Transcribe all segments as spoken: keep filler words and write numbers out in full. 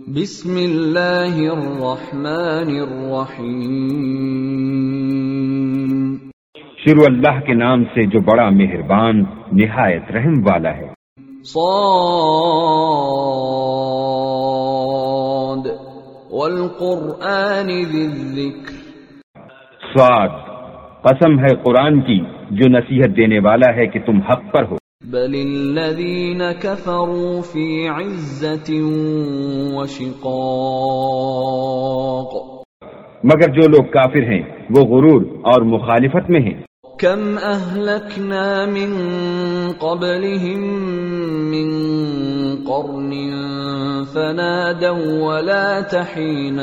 بسم اللہ الرحمن الرحیم۔ شروع اللہ کے نام سے جو بڑا مہربان نہایت رحم والا ہے۔ صاد والقرآن ذی الذکر۔ صاد، قسم ہے قرآن کی جو نصیحت دینے والا ہے کہ تم حق پر ہو۔ بل الذین کفروا فی عزت وشقاق۔ مگر جو لوگ کافر ہیں وہ غرور اور مخالفت میں ہیں۔ کم اہلکنا من قبلہم من قرن فنادوا ولا تحین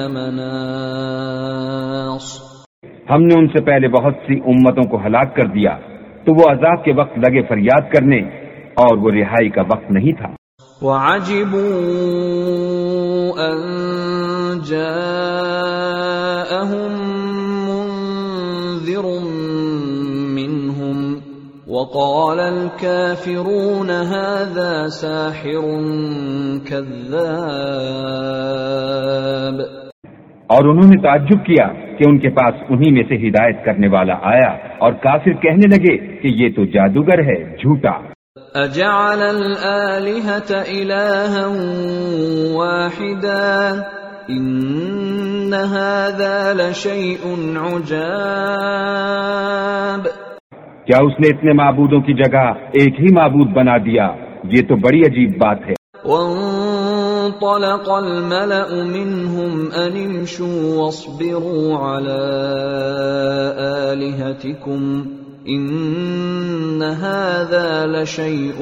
مناص۔ ہم نے ان سے پہلے بہت سی امتوں کو ہلاک کر دیا تو وہ عذاب کے وقت لگے فریاد کرنے اور وہ رہائی کا وقت نہیں تھا۔ وَعَجِبُوا أَن جَاءَهُم مُنذِرٌ مِّنْهُمْ وَقَالَ الْكَافِرُونَ هَذَا سَاحِرٌ كَذَّابٌ۔ اور انہوں نے تعجب کیا کہ ان کے پاس انہی میں سے ہدایت کرنے والا آیا اور کافر کہنے لگے کہ یہ تو جادوگر ہے، جھوٹا۔ اجعل الآلہۃ الہا واحدا ان ھذا لشیء عجاب۔ کیا اس نے اتنے معبودوں کی جگہ ایک ہی معبود بنا دیا؟ یہ تو بڑی عجیب بات ہے۔ وانطلق الملأ منهم ان امشوا واصبروا على آلهتكم ان هذا لشيء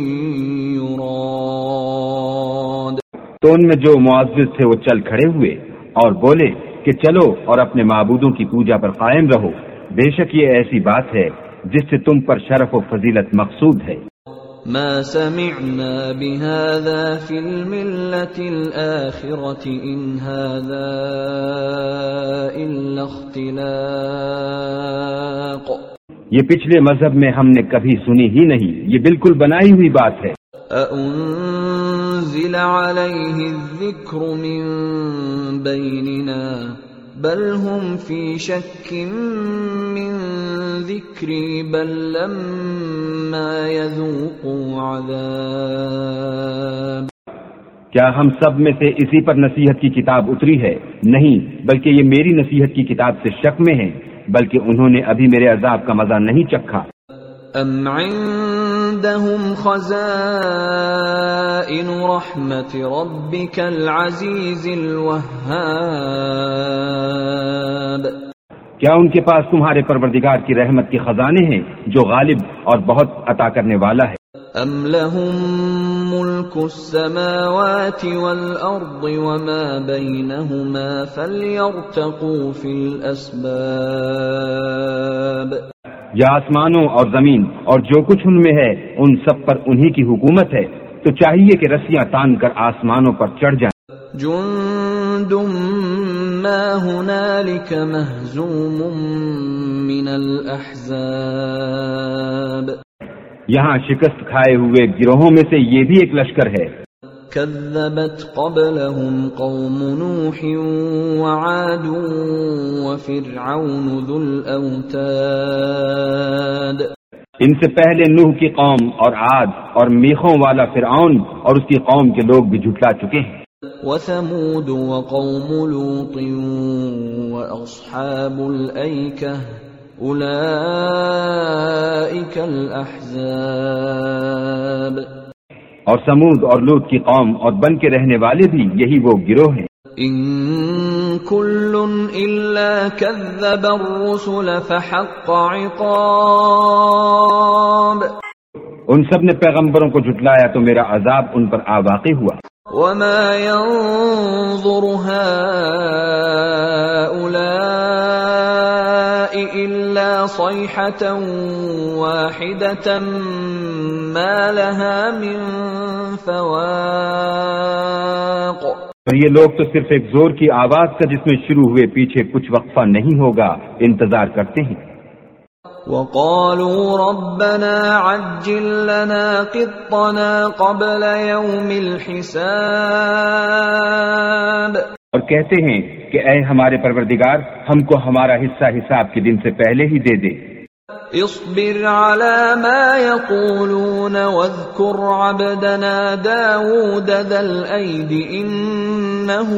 يراد۔ تو ان میں جو معزز تھے وہ چل کھڑے ہوئے اور بولے کہ چلو اور اپنے معبودوں کی پوجا پر قائم رہو، بے شک یہ ایسی بات ہے جس سے تم پر شرف و فضیلت مقصود ہے۔ ما سمعنا بهذا في الملة الآخرة إن هذا إلا اختلاق۔ یہ پچھلے مذہب میں ہم نے کبھی سنی ہی نہیں، یہ بالکل بنائی ہوئی بات ہے۔ أأنزل عليه الذكر من بيننا بل هم في شك من ذكري بل لما يذوقوا عذاب۔ کیا ہم سب میں سے اسی پر نصیحت کی کتاب اتری ہے؟ نہیں، بلکہ یہ میری نصیحت کی کتاب سے شک میں ہیں، بلکہ انہوں نے ابھی میرے عذاب کا مزہ نہیں چکھا۔ ام عندهم خزائن رحمت ربك العزیز الوهاب۔ کیا ان کے پاس تمہارے پروردگار کی رحمت کے خزانے ہیں جو غالب اور بہت عطا کرنے والا ہے؟ ام لهم ملک السماوات والارض وما بینهما فلیرتقوا فی الاسباب۔ یا آسمانوں اور زمین اور جو کچھ ان میں ہے ان سب پر انہی کی حکومت ہے، تو چاہیے کہ رسیاں تان کر آسمانوں پر چڑھ جائیں۔ جند ما هنالك مهزوم من الاحزاب۔ یہاں شکست کھائے ہوئے گروہوں میں سے یہ بھی ایک لشکر ہے۔ كذبت قبلهم قوم نوح وعاد وفرعون ذو الأوتاد۔ ان سے پہلے نوح کی قوم اور عاد اور میخوں والا فرعون اور اس کی قوم کے لوگ بھی جھٹلا چکے ہیں۔ وثمود وقوم لوط وأصحاب الأيكة أولئك الأحزاب۔ اور سمود اور لوط کی قوم اور بن کے رہنے والے بھی یہی وہ گروہ ہیں۔ ان کل الا کذب الرسل فحق عقاب۔ ان سب نے پیغمبروں کو جھٹلایا تو میرا عذاب ان پر آ واقع ہوا۔ وما ينظر هؤلاء الا صيحة واحدة ما لها من فواق۔ پر یہ لوگ تو صرف ایک زور کی آواز کا جس میں شروع ہوئے پیچھے کچھ وقفہ نہیں ہوگا انتظار کرتے ہیں۔ وقالوا ربنا عجل لنا قطنا قبل يوم الحساب، اور کہتے ہیں کہ اے ہمارے پروردگار ہم کو ہمارا حصہ حساب کے دن سے پہلے ہی دے دے۔ اصبر على ما يقولون واذكر عبدنا داود ذا الأيد إنه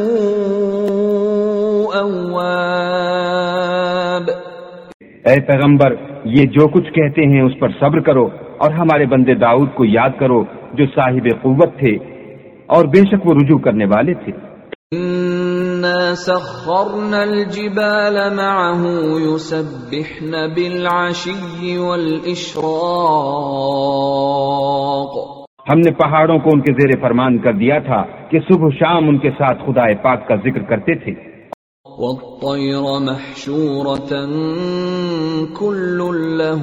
أواب۔ اے پیغمبر یہ جو کچھ کہتے ہیں اس پر صبر کرو، اور ہمارے بندے داؤد کو یاد کرو جو صاحب قوت تھے اور بے شک وہ رجوع کرنے والے تھے۔ إنا سخرنا الجبال معه يسبحن بالعشي والإشراق، ہم نے پہاڑوں کو ان کے زیر فرمان کر دیا تھا کہ صبح و شام ان کے ساتھ خدا پاک کا ذکر کرتے تھے۔ والطير محشورة كل له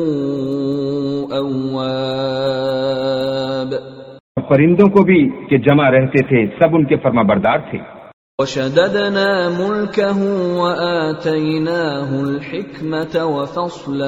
أواب، پرندوں کو بھی کہ جمع رہتے تھے سب ان کے فرما بردار تھے۔ وشددنا ملكه وآتيناه الحكمة وفصل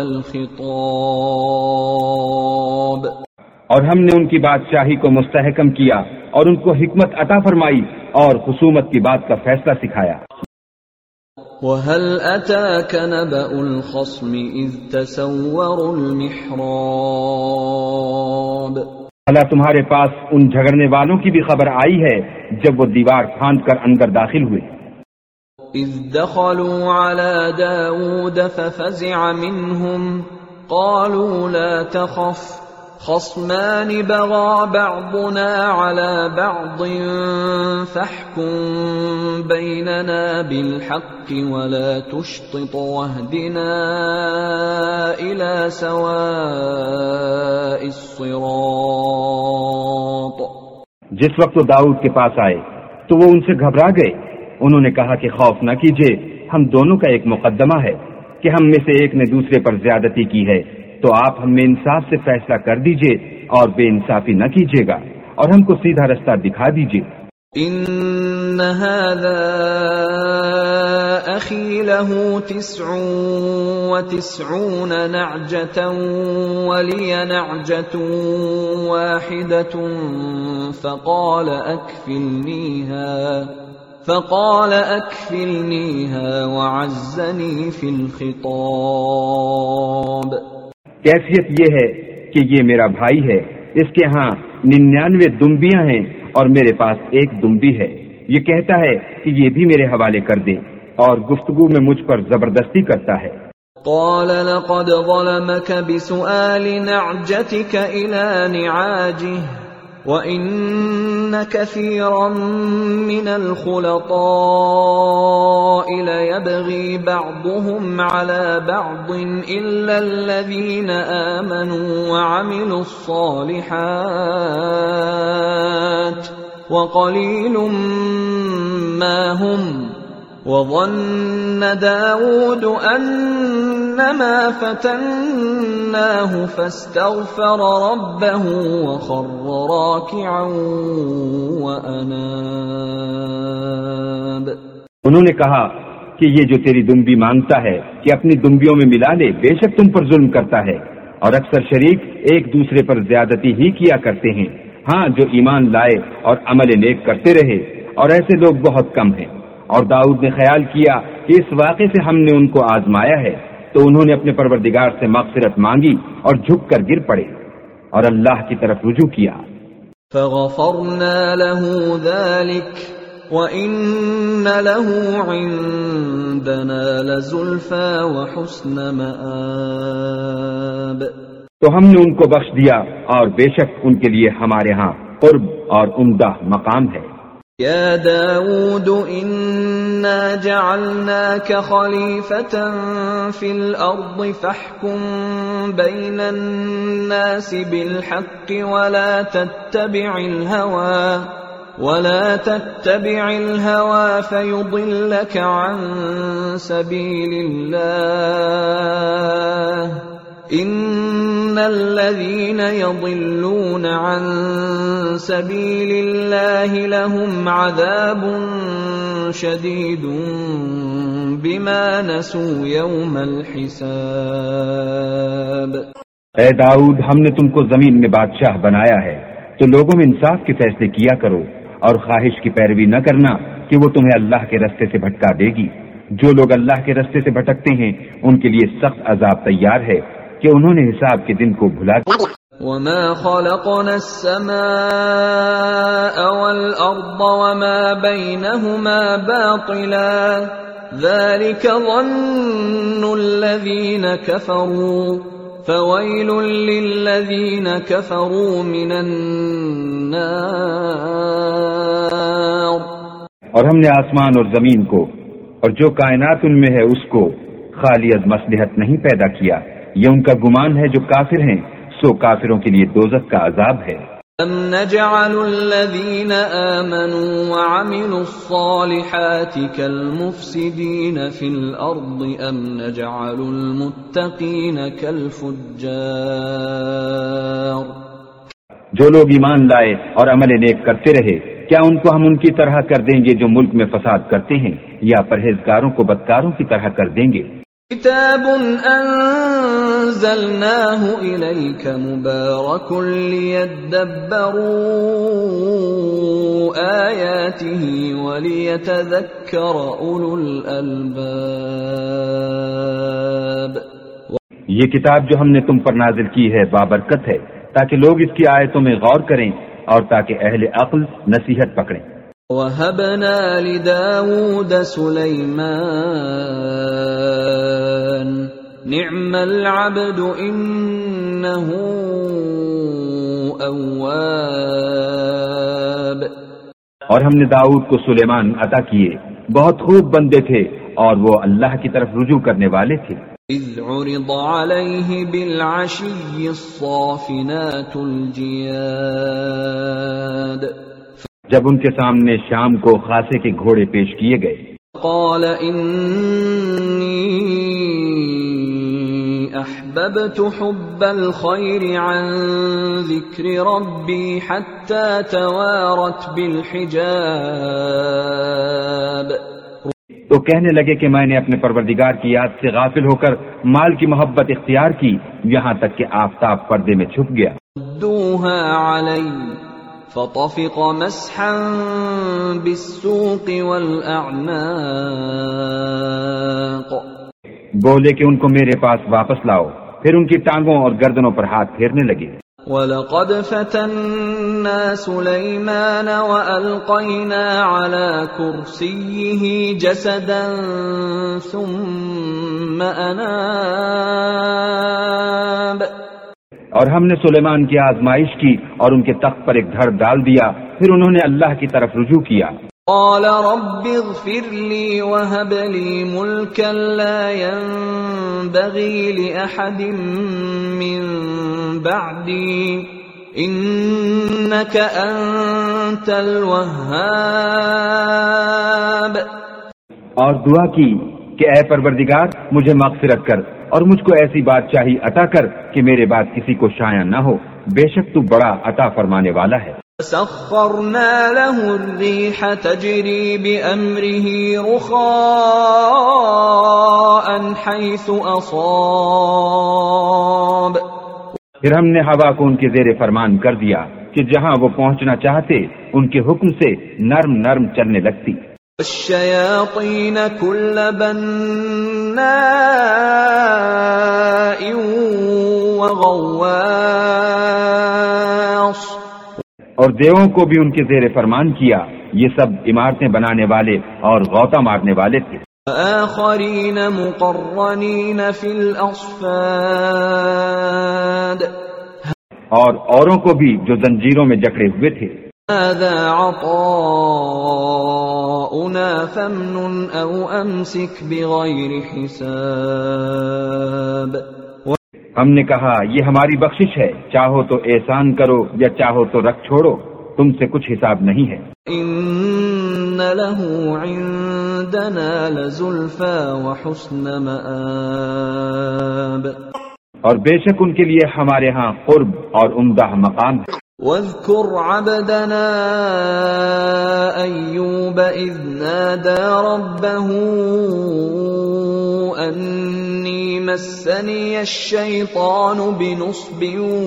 الخطاب، اور ہم نے ان کی بادشاہی کو مستحکم کیا اور ان کو حکمت عطا فرمائی اور خصومت کی بات کا فیصلہ سکھایا۔ وَهَلْ أَتَاكَ نَبَأُ الْخَصْمِ إِذْ تَسَوَّرُوا الْمِحْرَابَ، بھلا تمہارے پاس ان جھگڑنے والوں کی بھی خبر آئی ہے جب وہ دیوار پھاند کر اندر داخل ہوئے؟ إِذْ دَخَلُوا عَلَى دَاوُودَ فَفَزِعَ مِنْهُمْ قَالُوا لَا تَخَفْ خَصْمَانِ بَغَى بَعْضُنَا عَلَى بَعْضٍ فَاحْكُم بَيْنَنَا بِالْحَقِّ وَلَا تُشْطِطْ وَاهْدِنَا إِلَى سَوَاءِ الصِّرَاطِ۔ جس وقت وہ داؤد کے پاس آئے تو وہ ان سے گھبرا گئے۔ انہوں نے کہا کہ خوف نہ کیجیے، ہم دونوں کا ایک مقدمہ ہے کہ ہم میں سے ایک نے دوسرے پر زیادتی کی ہے، تو آپ ہم میں انصاف سے فیصلہ کر دیجئے اور بے انصافی نہ کیجیے گا، اور ہم کو سیدھا رستہ دکھا دیجئے۔ ان هذا اخي له تسع وتسعون نعجة ولي نعجة واحدة فقال اكفلنيها فقال اكفلنيها وعزني في الخطاب۔ کیفیت یہ ہے کہ یہ میرا بھائی ہے، اس کے ہاں ننانوے دمبیاں ہیں اور میرے پاس ایک دمبی ہے، یہ کہتا ہے کہ یہ بھی میرے حوالے کر دے، اور گفتگو میں مجھ پر زبردستی کرتا ہے۔ قال لقد ظلمك بسؤال نعجتك إلى نعاجه وَإِنَّ كَثِيرًا مِّنَ الْخُلَطَاءِ لَيَبْغِي بَعْضُهُمْ عَلَى بَعْضٍ إِلَّا الَّذِينَ آمَنُوا وَعَمِلُوا الصَّالِحَاتِ وَقَلِيلٌ مَّا هُمْ وَظَنَّ دَاوُودُ أَنَّمَا فَتَنَّاهُ فَاسْتَغْفَرَ رَبَّهُ وَخَرَّ رَاكِعًا وَأَنَابَ۔ انہوں نے کہا کہ یہ جو تیری دمبی مانگتا ہے کہ اپنی دمبیوں میں ملا لے، بے شک تم پر ظلم کرتا ہے، اور اکثر شریک ایک دوسرے پر زیادتی ہی کیا کرتے ہیں۔ ہاں، جو ایمان لائے اور عمل نیک کرتے رہے، اور ایسے لوگ بہت کم ہیں۔ اور داؤد نے خیال کیا کہ اس واقعے سے ہم نے ان کو آزمایا ہے، تو انہوں نے اپنے پروردگار سے مغفرت مانگی اور جھک کر گر پڑے اور اللہ کی طرف رجوع کیا۔ فغفرنا له ذلك وَإِنَّ لَهُ عِندَنَا لَزُلْفَى وَحُسْنَ مَآبٍ۔ تو ہم نے ان کو بخش دیا اور بے شک ان کے لیے ہمارے ہاں قرب اور عمدہ مقام ہے۔ يا داود إنا جعلناك خليفة في الأرض فاحكم بين الناس بالحق ولا تتبع الهوى ولا تتبع الهوى فيضلك عن سبيل الله ان الذين يضلون عن سبيل الله لهم عذاب شديد بما نسوا يوم الحساب. اے داؤد، ہم نے تم کو زمین میں بادشاہ بنایا ہے تو لوگوں میں انصاف کے فیصلے کیا کرو اور خواہش کی پیروی نہ کرنا کہ وہ تمہیں اللہ کے رستے سے بھٹکا دے گی. جو لوگ اللہ کے رستے سے بھٹکتے ہیں ان کے لیے سخت عذاب تیار ہے کہ انہوں نے حساب کے دن کو بھلا دیا. وما خلقنا السماء والأرض وما بينهما باطلا ذلك ظن الذين كفروا فويل للذين كفروا من النار. اور ہم نے آسمان اور زمین کو اور جو کائنات ان میں ہے اس کو خالی از مصلحت نہیں پیدا کیا. یہ ان کا گمان ہے جو کافر ہیں، سو کافروں کے لیے دوزخ کا عذاب ہے. ام نجعل الذین آمنوا وعملوا الصالحات كالمفسدین فی الارض ام نجعل المتقین كالفجار. جو لوگ ایمان لائے اور عمل نیک کرتے رہے، کیا ان کو ہم ان کی طرح کر دیں گے جو ملک میں فساد کرتے ہیں، یا پرہیزگاروں کو بدکاروں کی طرح کر دیں گے؟ کتاب انزلناه الیک مبارک لیدبروا آیاته ولیتذکر اولو الالباب. یہ کتاب جو ہم نے تم پر نازل کی ہے بابرکت ہے تاکہ لوگ اس کی آیتوں میں غور کریں اور تاکہ اہل عقل نصیحت پکڑیں. وَهَبْنَا لِدَاوُودَ سُلَيْمَانَ نِعْمَ الْعَبْدُ إِنَّهُ أَوَّابٌ. اور ہم نے داؤد کو سلیمان عطا کیے، بہت خوب بندے تھے اور وہ اللہ کی طرف رجوع کرنے والے تھے. اذ عرض عليه بالعشي الصافنات الجياد. جب ان کے سامنے شام کو خاصے کے گھوڑے پیش کیے گئے. قال انی احببت حب الخير عن ذکر ربی حتى توارت بالحجاب. تو کہنے لگے کہ میں نے اپنے پروردگار کی یاد سے غافل ہو کر مال کی محبت اختیار کی یہاں تک کہ آفتاب پردے میں چھپ گیا. دوها علی فطفق مسحا بالسوق والاعناق. بولے کہ ان کو میرے پاس واپس لاؤ، پھر ان کی ٹانگوں اور گردنوں پر ہاتھ پھیرنے لگے. وَلَقَدْ فَتَنَّا سُلَيْمَانَ وَأَلْقَيْنَا عَلَى كُرْسِيِّهِ جَسَدًا ثُمَّ أَنَابَ. اور ہم نے سلیمان کی آزمائش کی اور ان کے تخت پر ایک دھڑ ڈال دیا، پھر انہوں نے اللہ کی طرف رجوع کیا. قال رب اغفر لي وهب لي ملكا لا ينبغي لأحد من بعدي إنك أنت الوهاب. اور دعا کی کہ اے پروردگار مجھے مغفرت کر اور مجھ کو ایسی بادشاہی عطا کر کہ میرے بعد کسی کو شایع نہ ہو، بے شک تو بڑا عطا فرمانے والا ہے. سخرنا له الريح تجري بأمره رخاء حيث أصاب. پھر ہم نے ہوا کو ان کے زیر فرمان کر دیا کہ جہاں وہ پہنچنا چاہتے ان کے حکم سے نرم نرم چلنے لگتی. الشياطين كل بناء وغواص. اور دیووں کو بھی ان کے زیر فرمان کیا، یہ سب عمارتیں بنانے والے اور غوطہ مارنے والے تھے. آخرین مقرنین فی الاصفاد. اور اوروں کو بھی جو زنجیروں میں جکڑے ہوئے تھے. هذا عطاؤنا فامنن او امسك بغیر حساب. ہم نے کہا یہ ہماری بخشش ہے، چاہو تو احسان کرو یا چاہو تو رکھ چھوڑو، تم سے کچھ حساب نہیں ہے. ان له عندنا لزلفى وحسن مآب. اور بے شک ان کے لیے ہمارے ہاں قرب اور عمدہ مقام ہے. واذكر عبدنا أيوب إذ نادى ربه مسني الشيطان بنصب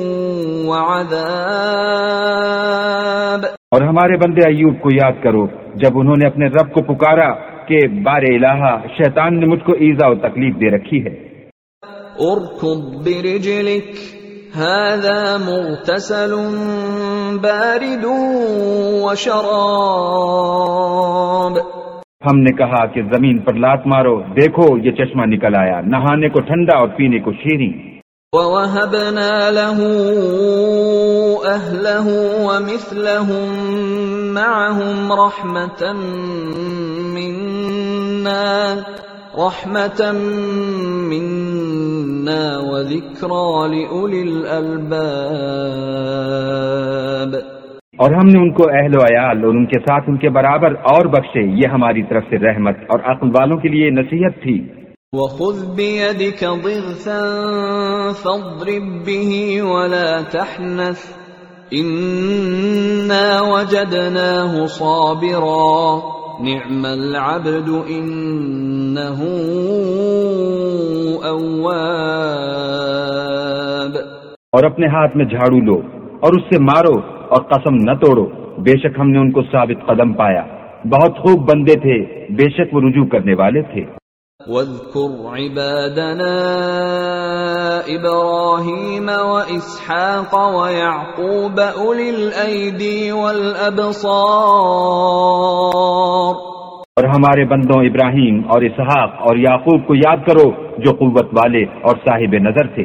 وعذاب. اور ہمارے بندے ایوب کو یاد کرو جب انہوں نے اپنے رب کو پکارا کہ بار الہا شیطان نے مجھ کو ایذا و تکلیف دے رکھی ہے. اركض برجلك هذا مغتسل بارد وشراب. ہم نے کہا کہ زمین پر لات مارو، دیکھو یہ چشمہ نکل آیا، نہانے کو ٹھنڈا اور پینے کو شیریں. وَوَهَبْنَا لَهُ أَهْلَهُ وَمِثْلَهُم مَّعَهُمْ رَحْمَةً مِّنَّا رَحْمَةً مِّنَّا وَذِكْرَىٰ لِأُولِي الْأَلْبَابِ. اور ہم نے ان کو اہل و عیال اور ان کے ساتھ ان کے برابر اور بخشے، یہ ہماری طرف سے رحمت اور عقل والوں کے لیے نصیحت تھی. وَخُذْ بِيَدِكَ ضِغْثًا فَاضْرِب بِّهِ وَلَا تَحْنَثْ إِنَّا وَجَدْنَاهُ صَابِرًا نِعْمَ الْعَبْدُ إِنَّهُ أَوَّابٌ. اور اپنے ہاتھ میں جھاڑو لو اور اس سے مارو اور قسم نہ توڑو، بے شک ہم نے ان کو ثابت قدم پایا، بہت خوب بندے تھے، بے شک وہ رجوع کرنے والے تھے. وَاذْكُرْ عِبَادَنَا إِبْرَاهِيمَ وَإِسْحَاقَ وَيَعْقُوبَ أُولِي الْأَيْدِي وَالْأَبْصَارِ. اور ہمارے بندوں ابراہیم اور اسحاق اور یعقوب کو یاد کرو جو قوت والے اور صاحب نظر تھے.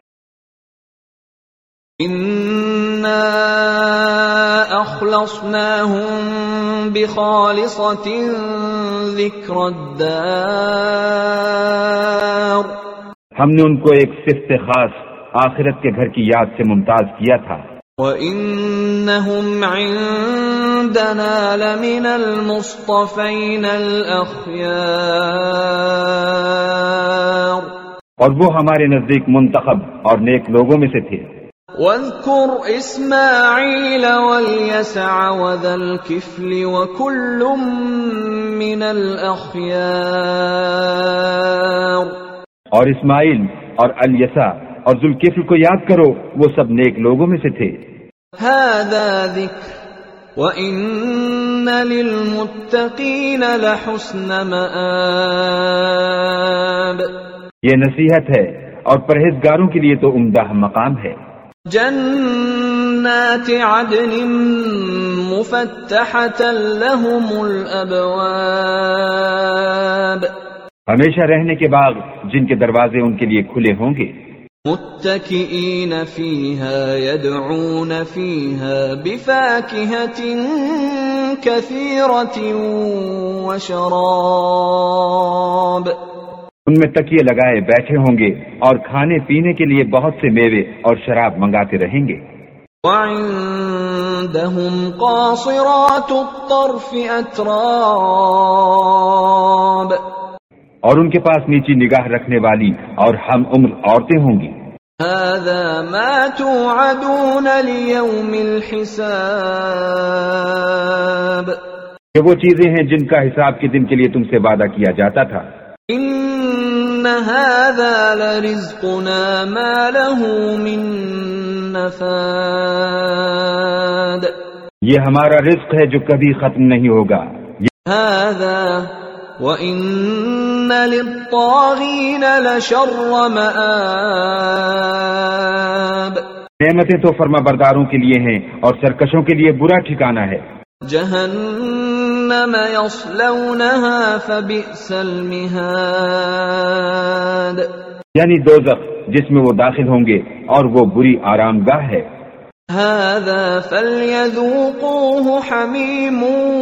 إِنَّا أَخْلَصْنَاهُمْ بِخَالِصَةٍ ذِكْرَى الدَّارِ. ہم نے ان کو ایک صفت خاص آخرت کے گھر کی یاد سے ممتاز کیا تھا. وَإِنَّهُمْ عِندَنَا لَمِنَ الْمُصْطَفَيْنَ الْأَخْيَارِ. اور وہ ہمارے نزدیک منتخب اور نیک لوگوں میں سے تھے. وَاذْكُرْ إِسْمَاعِيلَ وَالْيَسَعَ وَذَا الْكِفْلِ وَكُلٌّ مِّنَ الْأَخْيَارِ. اور اسماعیل اور الیسع اور ذوالکفل کو یاد کرو، وہ سب نیک لوگوں میں سے تھے. هَذَا ذِكْرٌ وَإِنَّ لِلْمُتَّقِينَ لَحُسْنَ مَآبٍ. یہ نصیحت ہے اور پرہیزگاروں کے لیے تو عمدہ مقام ہے. جنات عدن مفتحة لهم الابواب. ہمیشہ رہنے کے باغ جن کے دروازے ان کے لیے کھلے ہوں گے. متكئين فيها يدعون فيها بفاكهة كثيرة وشراب. ان میں تکیے لگائے بیٹھے ہوں گے اور کھانے پینے کے لیے بہت سے میوے اور شراب منگاتے رہیں گے. وعندهم قاصرات الطرف اتراب. اور ان کے پاس نیچی نگاہ رکھنے والی اور ہم عمر عورتیں ہوں گی. هذا ما توعدون ليوم الحساب. یہ وہ چیزیں ہیں جن کا حساب کے دن کے لیے تم سے وعدہ کیا جاتا تھا. ان هذا لرزقنا ما له من نفاد. یہ ہمارا رزق ہے جو کبھی ختم نہیں ہوگا. هذا وَإِنَّ لِلطَّاغِينَ لَشَرَّ مَآبٍ. نعمتیں تو فرما برداروں کے لیے ہیں اور سرکشوں کے لیے برا ٹھکانہ ہے. جہنم یصلونها فبئس المہاد. یعنی دوزخ جس میں وہ داخل ہوں گے اور وہ بری آرام گاہ ہے. هذا فليذوقوه حميم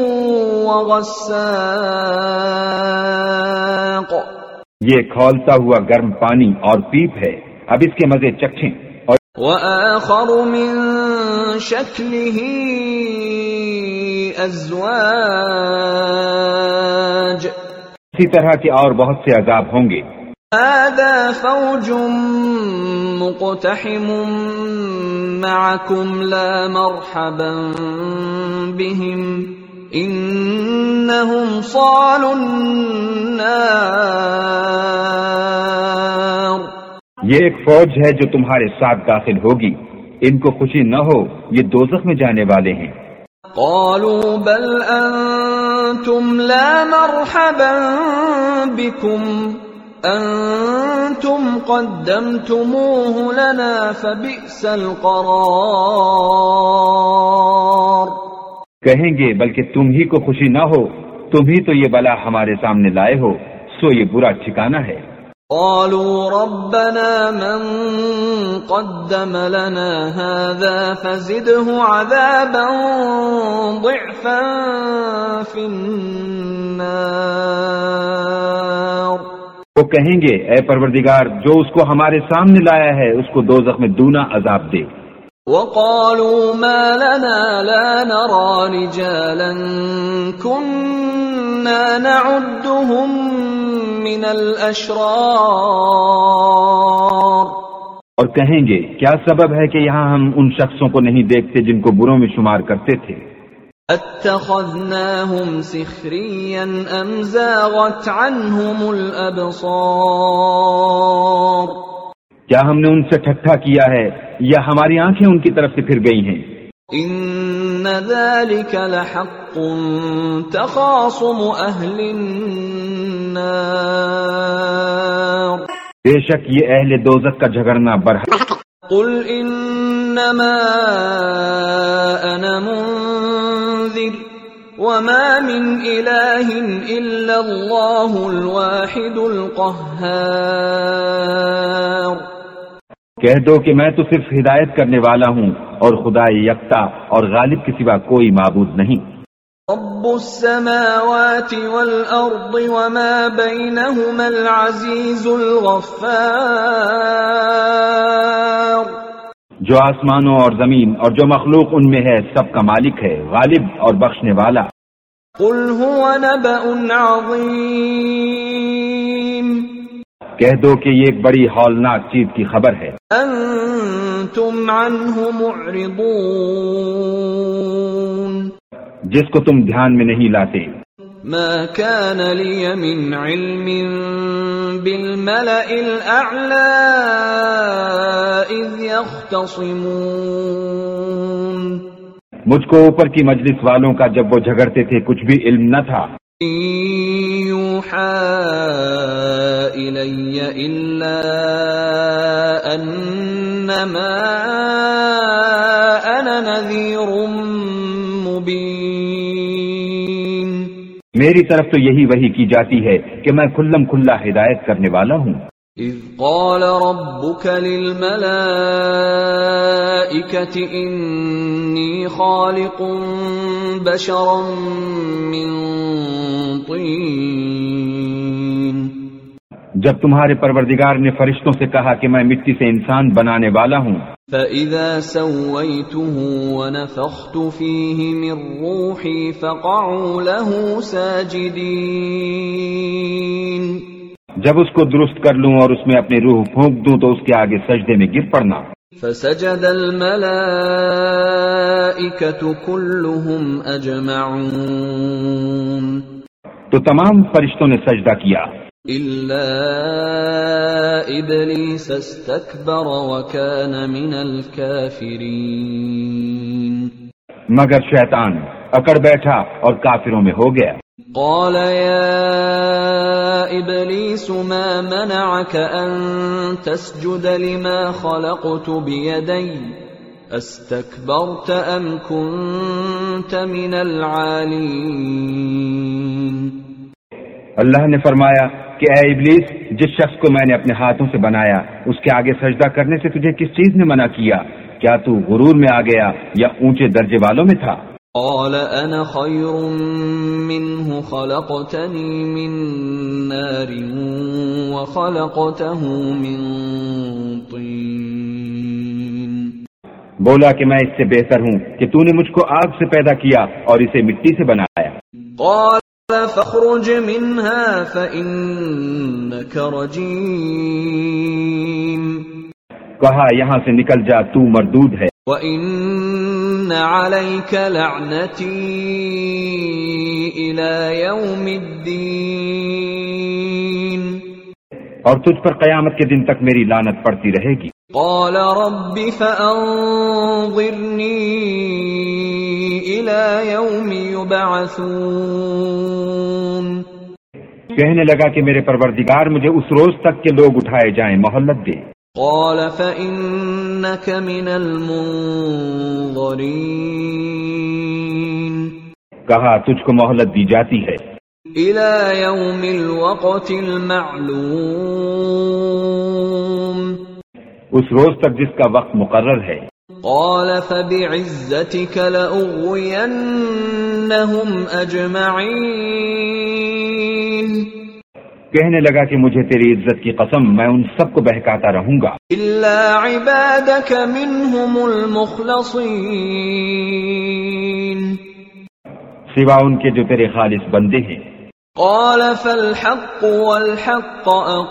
وغساق. یہ کھولتا ہوا گرم پانی اور پیپ ہے، اب اس کے مزے چکھیں. اور وآخر من شکلہ ازواج. اسی طرح کے اور بہت سے عذاب ہوں گے. هذا فوج مقتحم معكم لا مرحبا بهم انهم صالوا النار. یہ ایک فوج ہے جو تمہارے ساتھ داخل ہوگی، ان کو خوشی نہ ہو، یہ دوزخ میں جانے والے ہیں۔ قالوا بل انتم لا مرحبا بكم انتم قدمتموه لنا فبئس القرار۔ کہیں گے بلکہ تم ہی کو خوشی نہ ہو، تم ہی تو یہ بلا ہمارے سامنے لائے ہو، سو یہ برا ٹھکانہ ہے۔ قالوا ربنا من قدم لنا هذا فزده عذابا ضعفا في النار۔ وہ کہیں گے اے پروردگار جو اس کو ہمارے سامنے لایا ہے اس کو دوزخ میں دونا عذاب دے۔ وقالوا ما لنا لا نرى رجالا كنا نعدهم من الاشرار۔ اور کہیں گے کیا سبب ہے کہ یہاں ہم ان شخصوں کو نہیں دیکھتے جن کو بروں میں شمار کرتے تھے۔ اتخذناهم سخريا ام زاغت عنهم الابصار۔ کیا ہم نے ان سے ٹھٹھا کیا ہے یا ہماری آنکھیں ان کی طرف سے پھر گئی ہیں؟ ان ذلك لحق تخاصم اهل النار۔ بے شک یہ اہل دوزخ کا جھگڑنا برحق۔ قل انما انا منذر وما من الہ الا اللہ الواحد القہار۔ کہہ دو کہ میں تو صرف ہدایت کرنے والا ہوں اور خدا یکتا اور غالب کے سوا کوئی معبود نہیں۔ رب السماوات والارض وما بینہما العزیز الغفار۔ جو آسمانوں اور زمین اور جو مخلوق ان میں ہے سب کا مالک ہے، غالب اور بخشنے والا۔ قل هو نبأ عظیم۔ کہہ دو کہ یہ ایک بڑی ہولناک چیز کی خبر ہے۔ انتم عنہ معرضون۔ جس کو تم دھیان میں نہیں لاتے۔ ما كان لي من علم بالملأ الأعلى إذ يختصمون۔ مجھ کو اوپر کی مجلس والوں کا جب وہ جھگڑتے تھے کچھ بھی علم نہ تھا۔ يوحى إلي إلا أنما أنا نذير مبين۔ میری طرف تو یہی وحی کی جاتی ہے کہ میں کھلم کھلا ہدایت کرنے والا ہوں۔ اذ قال ربك للملائكة إني خالق بشرا من طين۔ جب تمہارے پروردگار نے فرشتوں سے کہا کہ میں مٹی سے انسان بنانے والا ہوں۔ فَإِذَا سَوَّيْتُهُ وَنَفَخْتُ فِيهِ مِنْ رُوحِي فَقَعُوا لَهُ سَاجِدِينَ۔ جب اس کو درست کر لوں اور اس میں اپنی روح پھونک دوں تو اس کے آگے سجدے میں گر پڑنا۔ فَسَجَدَ الْمَلَائِكَةُ كُلُّهُمْ أَجْمَعُونَ۔ تو تمام فرشتوں نے سجدہ کیا إِلَّا إِبْلِيسَ اسْتَكْبَرَ وَكَانَ مِنَ الْكَافِرِينَ۔ مگر شیطان اکڑ بیٹھا اور کافروں میں ہو گیا۔ قال يا إبليس ما منعك أن تسجد لما خلقت بيدي استكبرت أم كنت من العالين۔ اللہ نے فرمایا کہ اے ابلیس، جس شخص کو میں نے اپنے ہاتھوں سے بنایا اس کے آگے سجدہ کرنے سے تجھے کس چیز نے منع کیا؟ کیا تو غرور میں آ گیا یا اونچے درجے والوں میں تھا؟ قال انا خير منه خلقتني من نار وخلقته من طين۔ بولا کہ میں اس سے بہتر ہوں کہ تو نے مجھ کو آگ سے پیدا کیا اور اسے مٹی سے بنایا۔ قال فاخرج منها فإنك رجيم۔ کہا یہاں سے نکل جا، تو مردود ہے۔ وَإِنَّ عَلَيْكَ لَعْنَتِي إِلَى يَوْمِ الدِّينِ۔ اور تجھ پر قیامت کے دن تک میری لعنت پڑتی رہے گی. قال رب فأنظرني إلى يوم يبعثون. کہنے لگا کہ میرے پروردگار مجھے اس روز تک کہ لوگ اٹھائے جائیں مہلت دے. قال فإنك من المنظرين. کہا تجھ کو مہلت دی جاتی ہے إلى يوم الوقت المعلوم. اس روز تک جس کا وقت مقرر ہے. قال فبعزتك لأغوينهم أجمعين. کہنے لگا کہ مجھے تیری عزت کی قسم میں ان سب کو بہکاتا رہوں گا إلا عبادك منهم المخلصين. سوا ان کے جو تیرے خالص بندے ہیں. قال فالحق والحق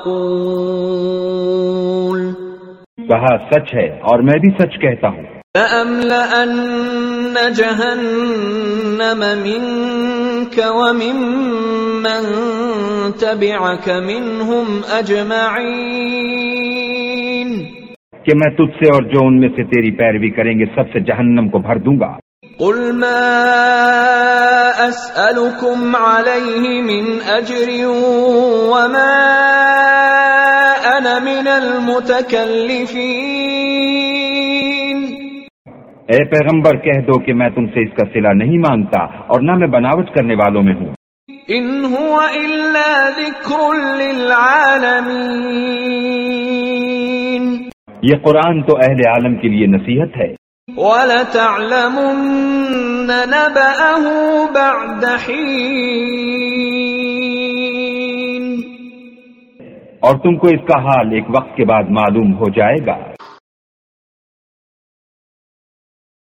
أقول. کہا سچ ہے اور میں بھی سچ کہتا ہوں. لأملأن جهنم منك وممن تبعك منهم أجمعين. کہ میں تجھ سے اور جو ان میں سے تیری پیروی کریں گے سب سے جہنم کو بھر دوں گا. قل ما أسألكم عليه من أجر وما أنا من المتكلفين. اے پیغمبر کہہ دو کہ میں تم سے اس کا صلہ نہیں مانگتا اور نہ میں بناوٹ کرنے والوں میں ہوں. إن هو إلا ذكر للعالمين. یہ قرآن تو اہل عالم کے لیے نصیحت ہے. وَلَتَعْلَمُنَّ نَبَأَهُ بَعْدَ حِينٍ. اور تم کو اس کا حال ایک وقت کے بعد معلوم ہو جائے گا.